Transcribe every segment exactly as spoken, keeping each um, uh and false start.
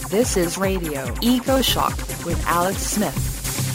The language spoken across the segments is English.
This is Radio EcoShock with Alex Smith.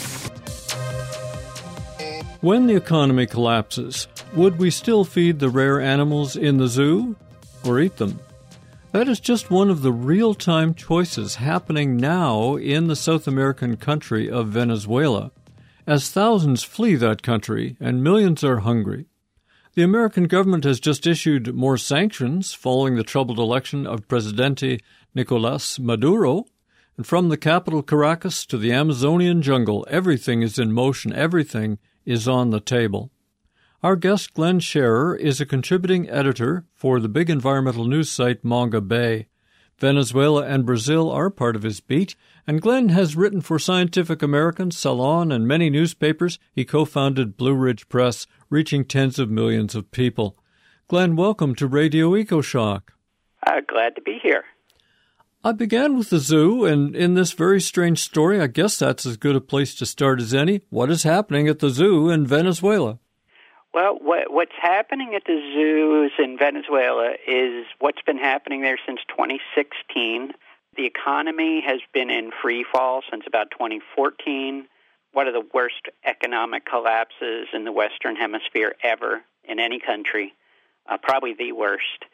When the economy collapses, would we still feed the rare animals in the zoo or eat them? That is just one of the real-time choices happening now in the South American country of Venezuela, as thousands flee that country and millions are hungry. The American government has just issued more sanctions following the troubled election of Presidente Nicolás Maduro. And from the capital Caracas to the Amazonian jungle, everything is in motion, everything is on the table. Our guest, Glenn Scherer, is a contributing editor for the big environmental news site Manga Bay. Venezuela and Brazil are part of his beat, and Glenn has written for Scientific American, Salon, and many newspapers. He co-founded Blue Ridge Press, reaching tens of millions of people. Glenn, welcome to Radio EcoShock. Uh, glad to be here. I began with the zoo, and in this very strange story, I guess that's as good a place to start as any. What is happening at the zoo in Venezuela? Well, what, what's happening at the zoos in Venezuela is what's been happening there since twenty sixteen. The economy has been in free fall since about twenty fourteen. One of the worst economic collapses in the Western Hemisphere ever in any country, uh, probably the worst.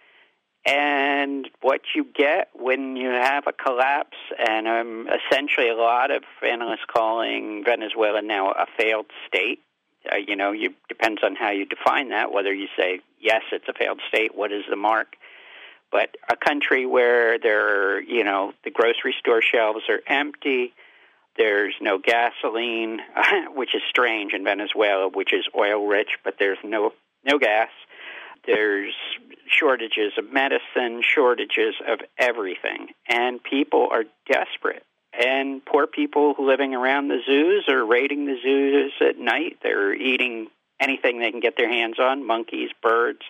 And what you get when you have a collapse, and um, essentially a lot of analysts calling Venezuela now a failed state. Uh, you know, you depends on how you define that, whether you say, yes, it's a failed state, what is the mark? But a country where there are, you know, the grocery store shelves are empty, there's no gasoline, which is strange in Venezuela, which is oil-rich, but there's no no gas. There's shortages of medicine, shortages of everything, and people are desperate. And poor people living around the zoos are raiding the zoos at night. They're eating anything they can get their hands on, monkeys, birds.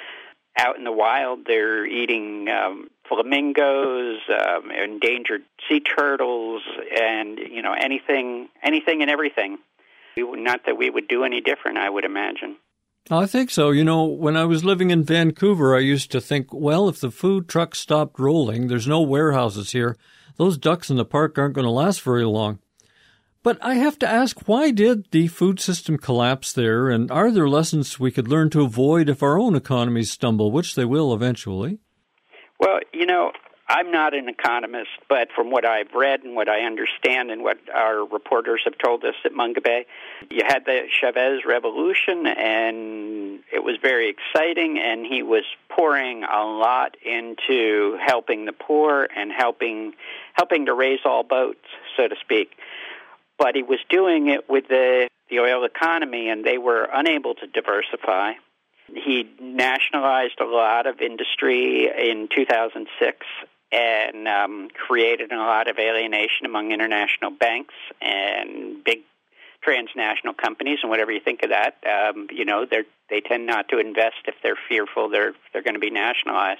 Out in the wild, they're eating um, flamingos, um, endangered sea turtles, and, you know, anything, anything and everything. Not that we would do any different, I would imagine. I think so. You know, when I was living in Vancouver, I used to think, well, if the food trucks stopped rolling, there's no warehouses here, those ducks in the park aren't going to last very long. But I have to ask, why did the food system collapse there, and are there lessons we could learn to avoid if our own economies stumble, which they will eventually? Well, you know, I'm not an economist, but from what I've read and what I understand and what our reporters have told us at Manga Bay, you had the Chavez Revolution, and it was very exciting, and he was pouring a lot into helping the poor and helping helping to raise all boats, so to speak. But he was doing it with the, the oil economy, and they were unable to diversify. He nationalized a lot of industry in two thousand six and um, created a lot of alienation among international banks and big transnational companies, and whatever you think of that, um, you know, they they tend not to invest if they're fearful they're they're going to be nationalized.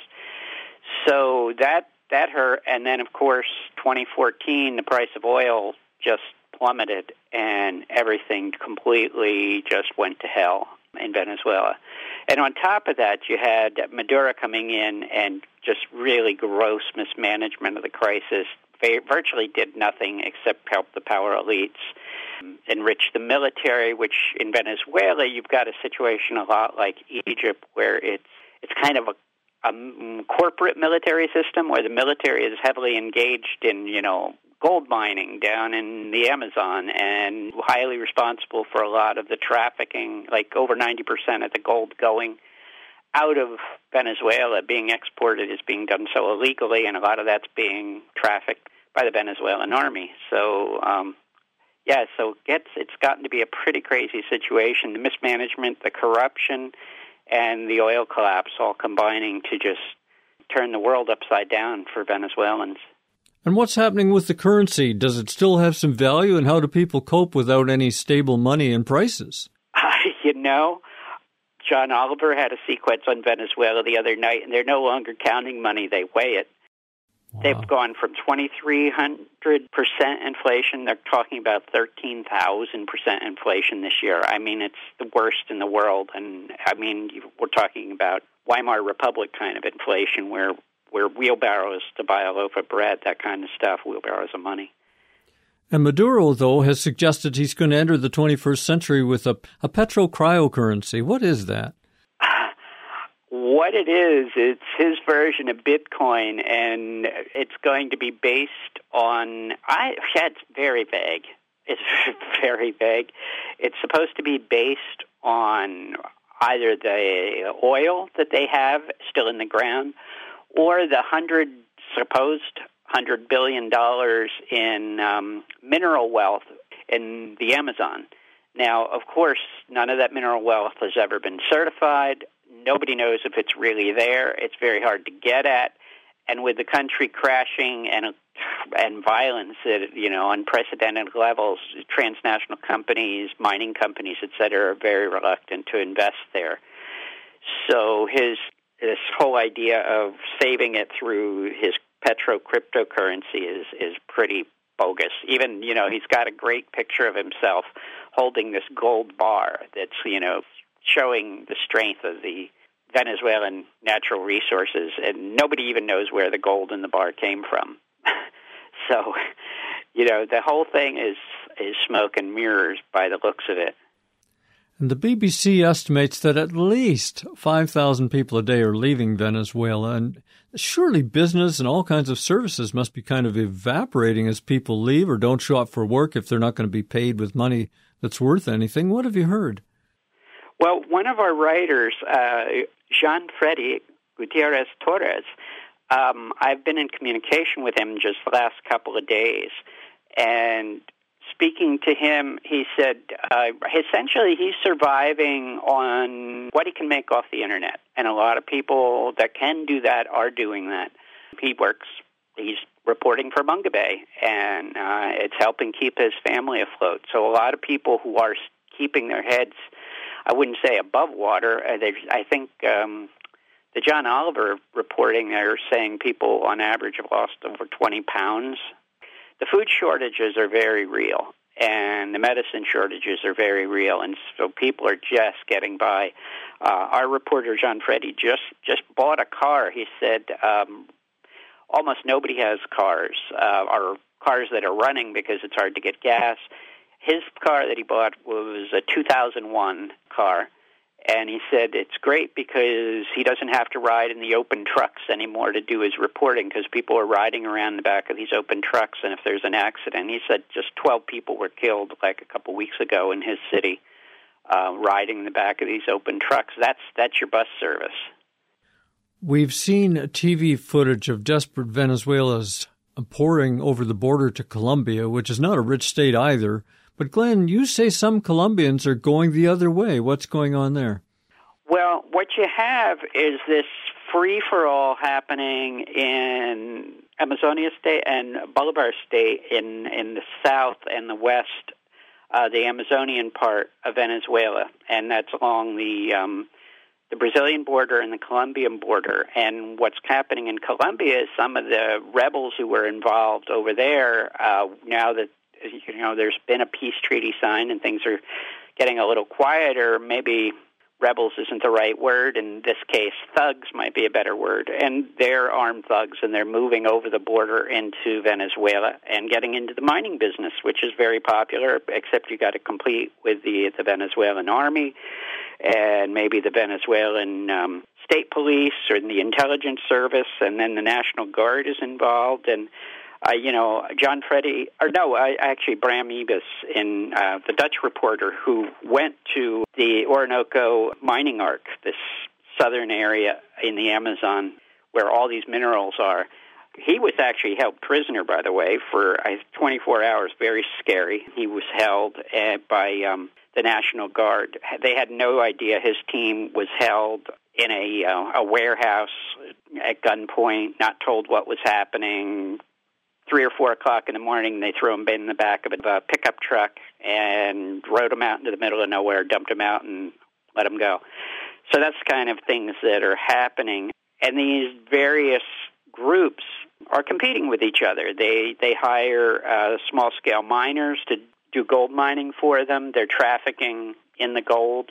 So that that hurt, and then of course, twenty fourteen, the price of oil just plummeted, and everything completely just went to hell in Venezuela. And on top of that, you had Maduro coming in and just really gross mismanagement of the crisis. They virtually did nothing except help the power elites, enrich the military, which in Venezuela, you've got a situation a lot like Egypt, where it's it's kind of a a corporate military system where the military is heavily engaged in, you know, gold mining down in the Amazon and highly responsible for a lot of the trafficking, like over ninety percent of the gold going out of Venezuela being exported is being done so illegally, and a lot of that's being trafficked by the Venezuelan army. So, um, yeah, so it gets, it's gotten to be a pretty crazy situation. The mismanagement, the corruption, and the oil collapse all combining to just turn the world upside down for Venezuelans. And what's happening with the currency? Does it still have some value, and how do people cope without any stable money and prices? Uh, you know, John Oliver had a sequence on Venezuela the other night, and they're no longer counting money, they weigh it. Wow. They've gone from twenty-three hundred percent inflation, they're talking about thirteen thousand percent inflation this year. I mean, it's the worst in the world, and I mean, we're talking about Weimar Republic kind of inflation, where where wheelbarrows to buy a loaf of bread, that kind of stuff, wheelbarrows of money. And Maduro, though, has suggested he's going to enter the twenty-first century with a, a petrocryocurrency. What is that? What it is, it's his version of Bitcoin, and it's going to be based on, I, it's very vague. It's very vague. It's supposed to be based on either the oil that they have still in the ground or the hundred, supposed hundred billion dollars in um, mineral wealth in the Amazon. Now, of course, none of that mineral wealth has ever been certified. Nobody knows if it's really there. It's very hard to get at. And with the country crashing and and violence at, you know, unprecedented levels, transnational companies, mining companies, et cetera, are very reluctant to invest there. So his this whole idea of saving it through his petro cryptocurrency is is pretty bogus. Even, you know, he's got a great picture of himself holding this gold bar that's, you know, showing the strength of the Venezuelan natural resources, and nobody even knows where the gold in the bar came from. So, you know, the whole thing is, is smoke and mirrors by the looks of it. And the B B C estimates that at least five thousand people a day are leaving Venezuela, and surely business and all kinds of services must be kind of evaporating as people leave or don't show up for work if they're not going to be paid with money that's worth anything. What have you heard? Well, one of our writers, uh, Jean Freddy Gutierrez Torres, um, I've been in communication with him just the last couple of days, and speaking to him, he said uh, essentially he's surviving on what he can make off the Internet, and a lot of people that can do that are doing that. He works, he's reporting for Mungabay, and uh, it's helping keep his family afloat. So a lot of people who are keeping their heads, I wouldn't say above water. I think um, the John Oliver reporting, they're saying people on average have lost over twenty pounds. The food shortages are very real, and the medicine shortages are very real, and so people are just getting by. Uh, our reporter, John Freddy, just, just bought a car. He said um, almost nobody has cars, uh, or cars that are running because it's hard to get gas. His car that he bought was a two thousand one car, and he said it's great because he doesn't have to ride in the open trucks anymore to do his reporting because people are riding around the back of these open trucks, and if there's an accident, he said just twelve people were killed like a couple weeks ago in his city uh, riding in the back of these open trucks. That's, that's your bus service. We've seen T V footage of desperate Venezuelans pouring over the border to Colombia, which is not a rich state either. But, Glenn, you say some Colombians are going the other way. What's going on there? Well, what you have is this free-for-all happening in Amazonia State and Bolivar State in, in the south and the west, uh, the Amazonian part of Venezuela, and that's along the um, the Brazilian border and the Colombian border. And what's happening in Colombia is some of the rebels who were involved over there, uh, now that you know, there's been a peace treaty signed and things are getting a little quieter. Maybe rebels isn't the right word. In this case, thugs might be a better word. And they're armed thugs, and they're moving over the border into Venezuela and getting into the mining business, which is very popular, except you got to compete with the, the Venezuelan army and maybe the Venezuelan um, state police or the intelligence service, and then the National Guard is involved. And Uh, you know, John Freddy, or no, I, actually Bram Ebis, in uh, the Dutch reporter who went to the Orinoco mining arc, this southern area in the Amazon where all these minerals are. He was actually held prisoner, by the way, for uh, twenty-four hours, very scary. He was held uh, by um, the National Guard. They had no idea his team was held in a, uh, a warehouse at gunpoint, not told what was happening. Three or four o'clock in the morning, they threw him in the back of a pickup truck and rode him out into the middle of nowhere, dumped him out, and let him go. So that's the kind of things that are happening. And these various groups are competing with each other. They they hire uh, small-scale miners to do gold mining for them. They're trafficking in the gold.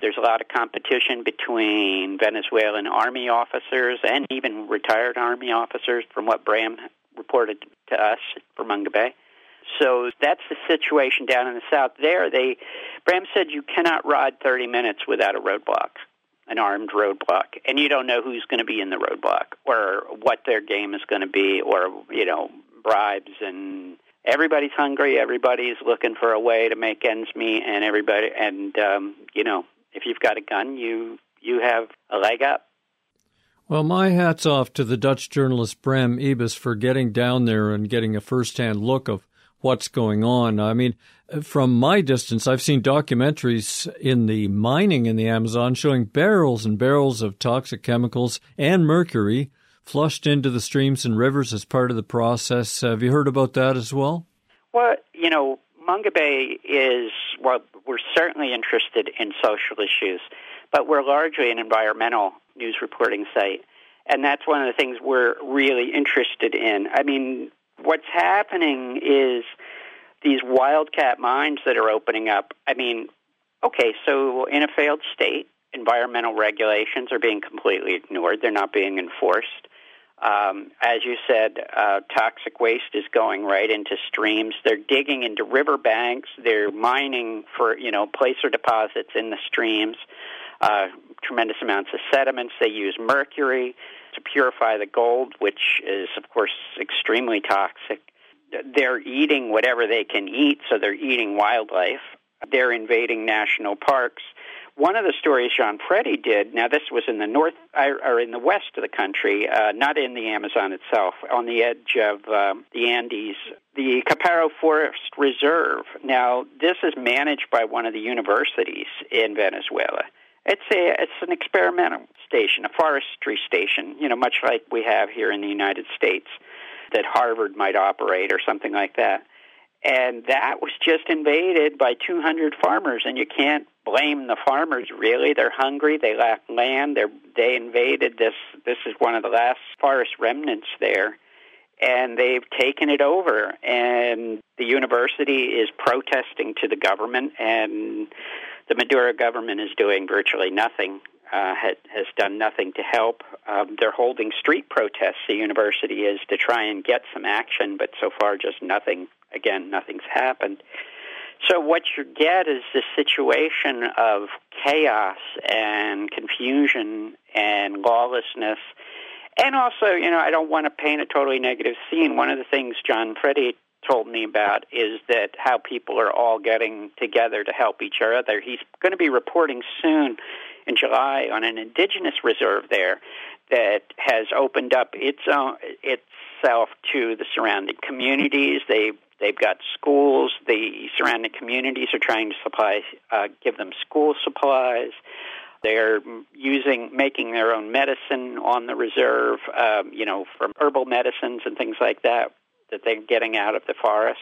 There's a lot of competition between Venezuelan army officers and even retired army officers, from what Bram reported to us from Manga Bay. So that's the situation down in the south. There, they Bram said you cannot ride thirty minutes without a roadblock, an armed roadblock, and you don't know who's going to be in the roadblock or what their game is going to be, or, you know, bribes. And everybody's hungry, everybody's looking for a way to make ends meet, and everybody, and um, you know, if you've got a gun, you you have a leg up. Well, my hat's off to the Dutch journalist Bram Ibis for getting down there and getting a first-hand look of what's going on. I mean, from my distance, I've seen documentaries in the mining in the Amazon showing barrels and barrels of toxic chemicals and mercury flushed into the streams and rivers as part of the process. Have you heard about that as well? Well, you know, Manga Bay is, well, we're certainly interested in social issues, but we're largely an environmental news reporting site, and that's one of the things we're really interested in. I mean, what's happening is these wildcat mines that are opening up. I mean, okay, so in a failed state, environmental regulations are being completely ignored. They're not being enforced. Um, as you said, uh, toxic waste is going right into streams. They're digging into riverbanks. They're mining for, you know, placer deposits in the streams, uh, tremendous amounts of sediments. They use mercury to purify the gold, which is, of course, extremely toxic. They're eating whatever they can eat, so they're eating wildlife. They're invading national parks. One of the stories John Freddy did, now this was in the north, or in the west of the country, uh, not in the Amazon itself, on the edge of um, the Andes, the Caparo Forest Reserve. Now, this is managed by one of the universities in Venezuela. It's a it's an experimental station, a forestry station, you know, much like we have here in the United States, that Harvard might operate or something like that. And that was just invaded by two hundred farmers, and you can't blame the farmers, really. They're hungry, they lack land, They're, they invaded this. This is one of the last forest remnants there, and they've taken it over. And the university is protesting to the government, and the Maduro government is doing virtually nothing, uh, has, has done nothing to help. Um, they're holding street protests, the university is, to try and get some action, but so far just nothing. Again, nothing's happened. So what you get is this situation of chaos and confusion and lawlessness. And also, you know, I don't want to paint a totally negative scene. One of the things John Freddy told me about is that how people are all getting together to help each other. He's going to be reporting soon in July on an indigenous reserve there that has opened up its own, itself to the surrounding communities. They've They've got schools. The surrounding communities are trying to supply, uh, give them school supplies. They're using, making their own medicine on the reserve, um, you know, from herbal medicines and things like that that they're getting out of the forest.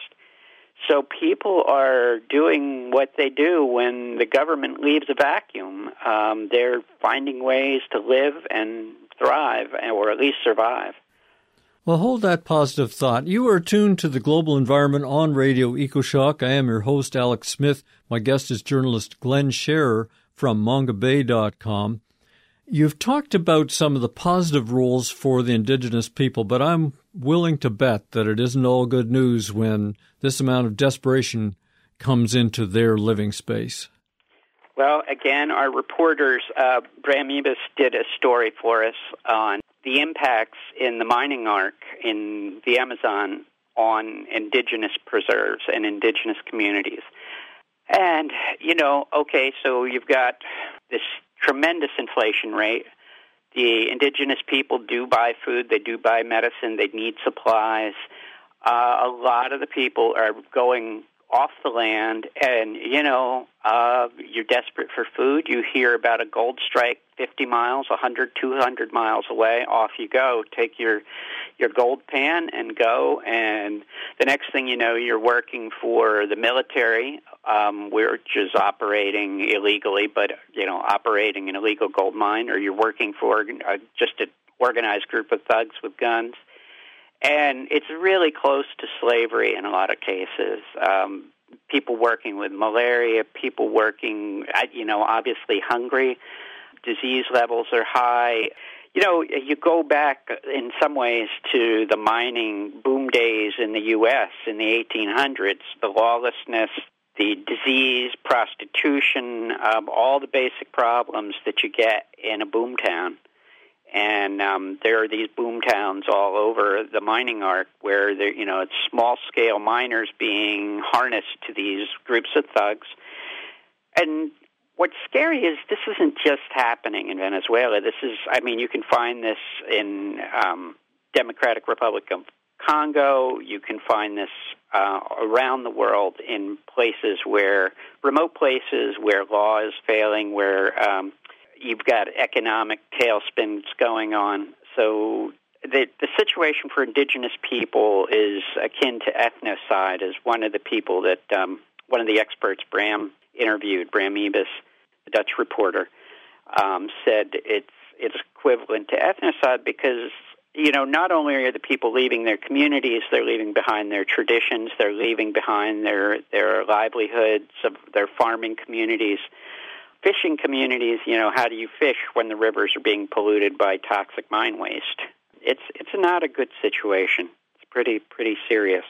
So people are doing what they do when the government leaves a vacuum. Um, they're finding ways to live and thrive, or at least survive. Well, hold that positive thought. You are tuned to the global environment on Radio EcoShock. I am your host, Alex Smith. My guest is journalist Glenn Scherer from manga bay dot com. You've talked about some of the positive roles for the indigenous people, but I'm willing to bet that it isn't all good news when this amount of desperation comes into their living space. Well, again, our reporters, uh, Bram Ibis, did a story for us on the impacts in the mining arc in the Amazon on indigenous preserves and indigenous communities. And, you know, okay, so you've got this tremendous inflation rate. The indigenous people do buy food, they do buy medicine, they need supplies. Uh, a lot of the people are going off the land, and, you know, uh, you're desperate for food. You hear about a gold strike fifty miles, one hundred, two hundred miles away. Off you go. Take your your gold pan and go, and the next thing you know, you're working for the military, um, which is operating illegally, but, you know, operating an illegal gold mine, or you're working for uh, just an organized group of thugs with guns. And it's really close to slavery in a lot of cases. Um, people working with malaria, people working, you know, obviously hungry. Disease levels are high. You know, you go back in some ways to the mining boom days in the U S in the eighteen hundreds, the lawlessness, the disease, prostitution, um, all the basic problems that you get in a boom town. And um, there are these boom towns all over the mining arc where, there, you know, it's small-scale miners being harnessed to these groups of thugs. And what's scary is this isn't just happening in Venezuela. This is, I mean, you can find this in um, Democratic Republic of Congo. You can find this uh, around the world in places where, remote places where law is failing, where um, you've got economic tailspins going on. So the, the situation for indigenous people is akin to ethnocide, as one of the people that, um, one of the experts Bram interviewed, Bram Ebis, the Dutch reporter, um, said it's it's equivalent to ethnocide because, you know, not only are the people leaving their communities, they're leaving behind their traditions, they're leaving behind their, their livelihoods, of their farming communities, fishing communities. You know, how do you fish when the rivers are being polluted by toxic mine waste? It's it's not a good situation. It's pretty pretty serious.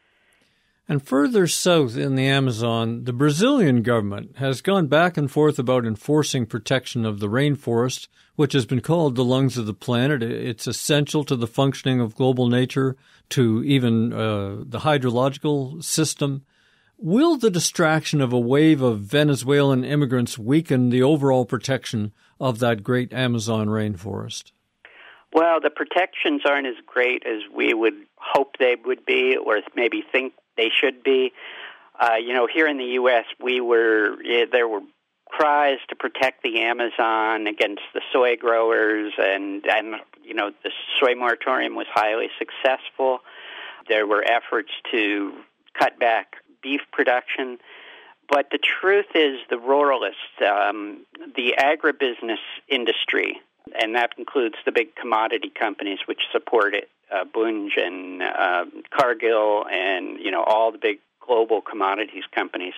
And further south in the Amazon, the Brazilian government has gone back and forth about enforcing protection of the rainforest, which has been called the lungs of the planet. It's essential to the functioning of global nature, to even uh, the hydrological system. Will the distraction of a wave of Venezuelan immigrants weaken the overall protection of that great Amazon rainforest? Well, the protections aren't as great as we would hope they would be, or maybe think they should be. Uh, you know, here in the U S, we were yeah, there were cries to protect the Amazon against the soy growers, and, and you know, the soy moratorium was highly successful. There were efforts to cut back beef production. But the truth is the ruralists, um, the agribusiness industry, and that includes the big commodity companies which support it, uh, Bunge and uh, Cargill and, you know, all the big global commodities companies.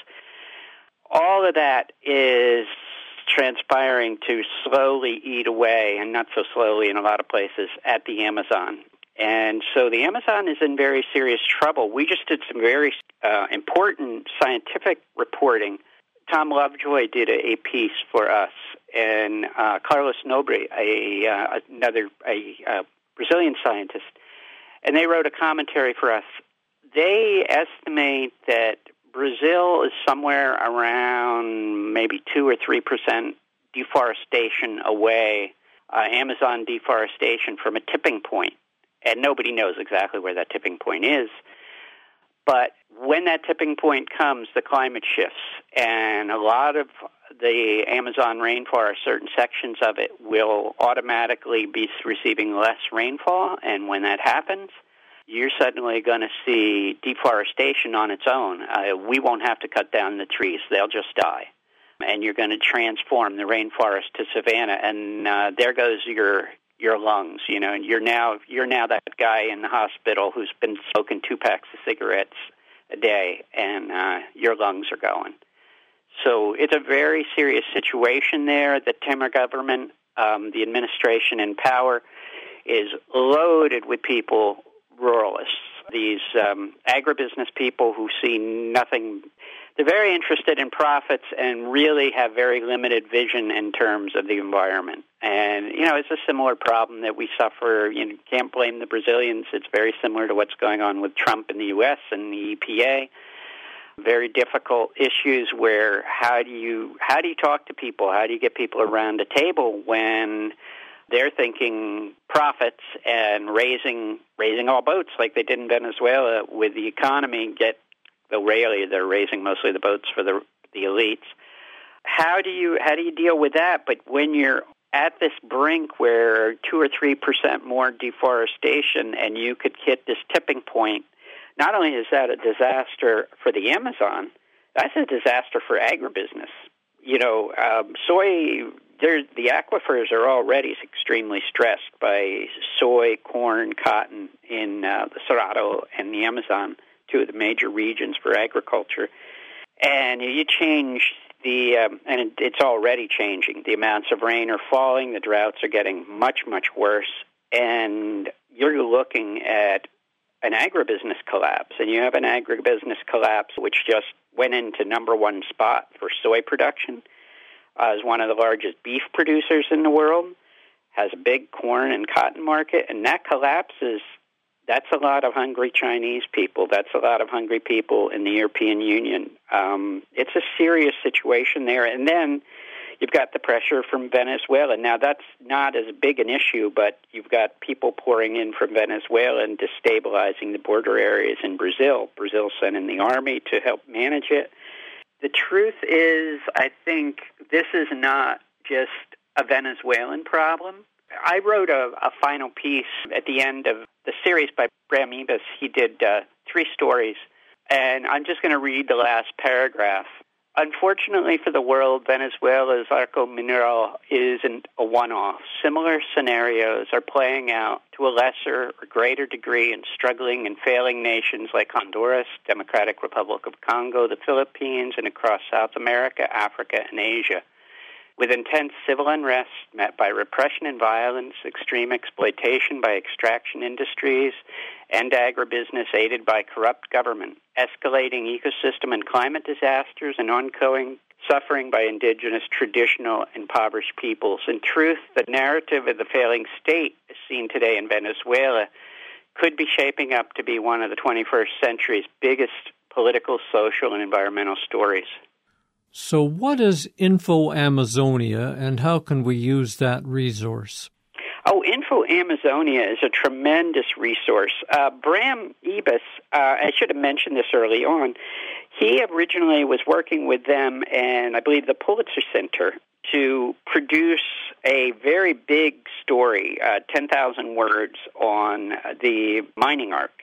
All of that is transpiring to slowly eat away, and not so slowly in a lot of places, at the Amazon. And so the Amazon is in very serious trouble. We just did some very uh, important scientific reporting. Tom Lovejoy did a, a piece for us, and uh, Carlos Nobre, a, uh, another a, a Brazilian scientist, and they wrote a commentary for us. They estimate that Brazil is somewhere around maybe two or three percent deforestation away, uh, Amazon deforestation from a tipping point. And nobody knows exactly where that tipping point is. But when that tipping point comes, the climate shifts. And a lot of the Amazon rainforest, certain sections of it, will automatically be receiving less rainfall. And when that happens, you're suddenly going to see deforestation on its own. Uh, we won't have to cut down the trees. They'll just die. And you're going to transform the rainforest to savanna. And uh, there goes your... your lungs, you know, and you're now you're now that guy in the hospital who's been smoking two packs of cigarettes a day, and uh, your lungs are going. So it's a very serious situation there. The Temer government, um, the administration in power, is loaded with people, ruralists, these um, agribusiness people who see nothing. They're very interested in profits and really have very limited vision in terms of the environment. And, you know, it's a similar problem that we suffer. You know, can't blame the Brazilians. It's very similar to what's going on with Trump in the U S and the E P A. Very difficult issues where how do you how do you talk to people? How do you get people around a table when they're thinking profits and raising raising all boats like they did in Venezuela with the economy get Though rarely they're raising mostly the boats for the the elites. How do you how do you deal with that? But when you're at this brink where two or three percent more deforestation, and you could hit this tipping point, not only is that a disaster for the Amazon, that's a disaster for agribusiness. You know, um, soy. The aquifers are already extremely stressed by soy, corn, cotton in uh, the Cerrado and the Amazon, two of the major regions for agriculture. And you change the, um, and it, it's already changing. The amounts of rain are falling, the droughts are getting much, much worse, and you're looking at an agribusiness collapse. And you have an agribusiness collapse which just went into number one spot for soy production, uh, is one of the largest beef producers in the world, has a big corn and cotton market, and that collapses. That's a lot of hungry Chinese people. That's a lot of hungry people in the European Union. Um, it's a serious situation there. And then you've got the pressure from Venezuela. Now, that's not as big an issue, but you've got people pouring in from Venezuela and destabilizing the border areas in Brazil. Brazil sent in the army to help manage it. The truth is, I think this is not just a Venezuelan problem. I wrote a, a final piece at the end of the series by Bram Ebus. He did uh, three stories, and I'm just going to read the last paragraph. Unfortunately for the world, Venezuela's Arco Mineral isn't a one-off. Similar scenarios are playing out to a lesser or greater degree in struggling and failing nations like Honduras, Democratic Republic of Congo, the Philippines, and across South America, Africa, and Asia. With intense civil unrest met by repression and violence, extreme exploitation by extraction industries, and agribusiness aided by corrupt government, escalating ecosystem and climate disasters, and ongoing suffering by indigenous, traditional, impoverished peoples. In truth, the narrative of the failing state as seen today in Venezuela could be shaping up to be one of the twenty-first century's biggest political, social, and environmental stories. So what is Info Amazonia, and how can we use that resource? Oh, Info Amazonia is a tremendous resource. Uh, Bram Ebus, uh, I should have mentioned this early on, he originally was working with them and I believe the Pulitzer Center to produce a very big story, uh, ten thousand words, on the mining arc.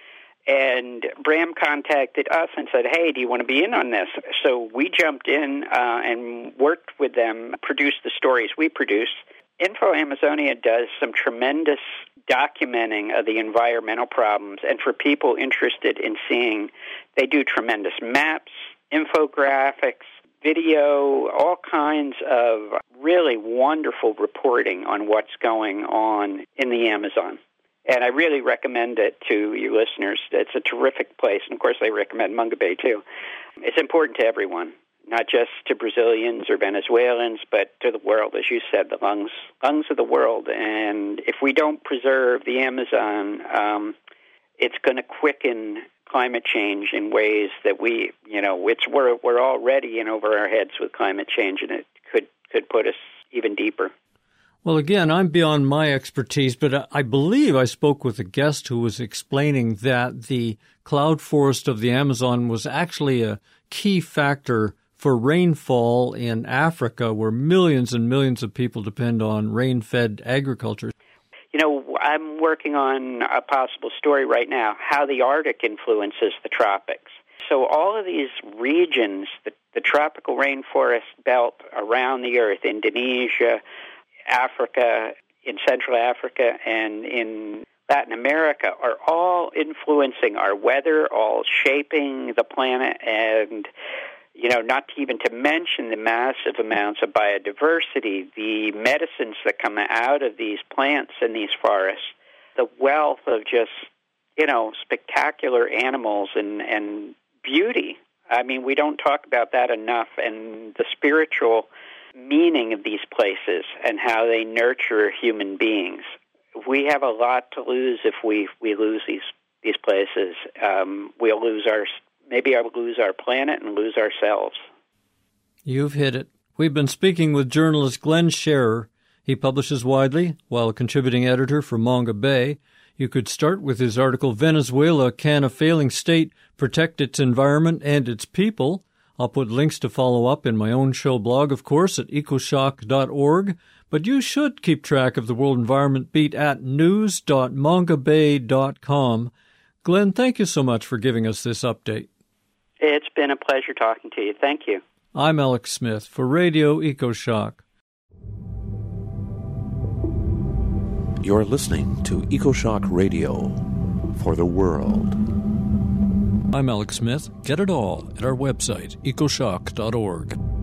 And Bram contacted us and said, hey, do you want to be in on this? So we jumped in uh, and worked with them, produced the stories we produced. Info Amazonia does some tremendous documenting of the environmental problems. And for people interested in seeing, they do tremendous maps, infographics, video, all kinds of really wonderful reporting on what's going on in the Amazon. And I really recommend it to you listeners. It's a terrific place. And, of course, I recommend Manga Bay, too. It's important to everyone, not just to Brazilians or Venezuelans, but to the world. As you said, the lungs lungs of the world. And if we don't preserve the Amazon, um, it's going to quicken climate change in ways that we, you know, it's we're, we're already in over our heads with climate change, and it could, could put us even deeper. Well, again, I'm beyond my expertise, but I believe I spoke with a guest who was explaining that the cloud forest of the Amazon was actually a key factor for rainfall in Africa, where millions and millions of people depend on rain-fed agriculture. You know, I'm working on a possible story right now, how the Arctic influences the tropics. So all of these regions, the, the tropical rainforest belt around the earth, Indonesia, Africa, in Central Africa, and in Latin America, are all influencing our weather, all shaping the planet, and, you know, not to even to mention the massive amounts of biodiversity, the medicines that come out of these plants in these forests, the wealth of just, you know, spectacular animals and, and beauty. I mean, we don't talk about that enough, and the spiritual meaning of these places and how they nurture human beings. We have a lot to lose if we, we lose these these places. Um, we'll lose our maybe I'll lose our planet and lose ourselves. You've hit it. We've been speaking with journalist Glenn Scherer. He publishes widely while a contributing editor for Manga Bay. You could start with his article, Venezuela, Can a Failing State Protect Its Environment and Its People? I'll put links to follow up in my own show blog, of course, at ecoshock dot org. But you should keep track of the World Environment Beat at news dot manga bay dot com. Glenn, thank you so much for giving us this update. It's been a pleasure talking to you. Thank you. I'm Alex Smith for Radio EcoShock. You're listening to EcoShock Radio for the world. I'm Alex Smith. Get it all at our website, ecoshock dot org.